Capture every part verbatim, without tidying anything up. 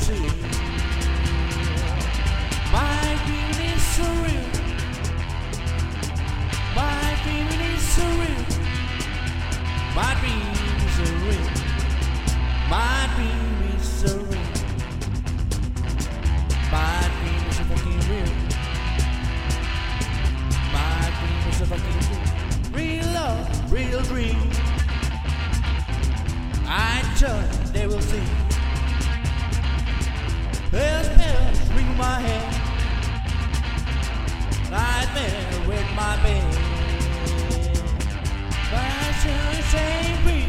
see. My dream is surreal. My dream is surreal. My dream is surreal. My dream is surreal. My dream is so fucking real. My dream is so fucking real. Real love, real dream. I judge, they will see. Bells, bells, ring my head. Nightmare with my bed. Fashion same dream.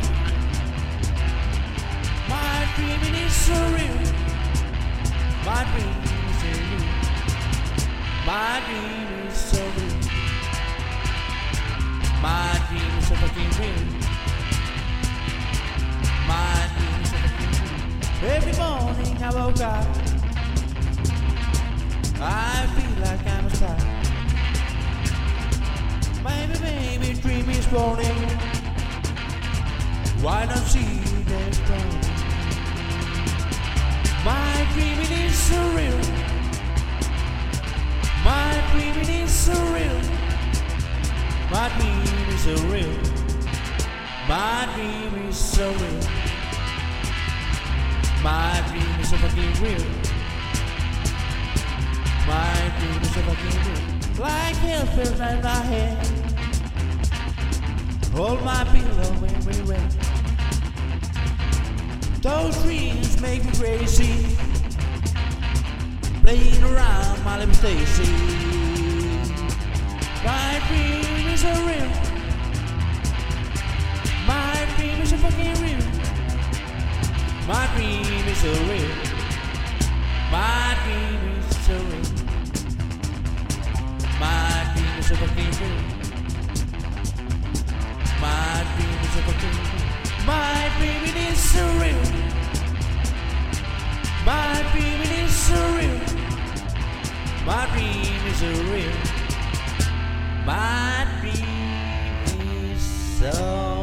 My dream is surreal. My dream is surreal. My dream is surreal. My dream is so fucking real. My dream is so fucking real. Every morning I woke up, I feel like I'm a star. Baby, baby, dream is morning. Why don't see this dawn? My dreaming is surreal. My dreaming is surreal. My dream is surreal. My dream is surreal. My dream is so fucking real. My dream is so fucking real. Like hell feels in my head. Hold my pillow when we wet. Those dreams make me crazy. Playing around my little Stacy. My dream is surreal. My dream is so fucking real. My dream is surreal. My dream is surreal. My dream is so fucking real. My dream is so fucking real. My dream is surreal. My dream is surreal. My dream is surreal. My dream is so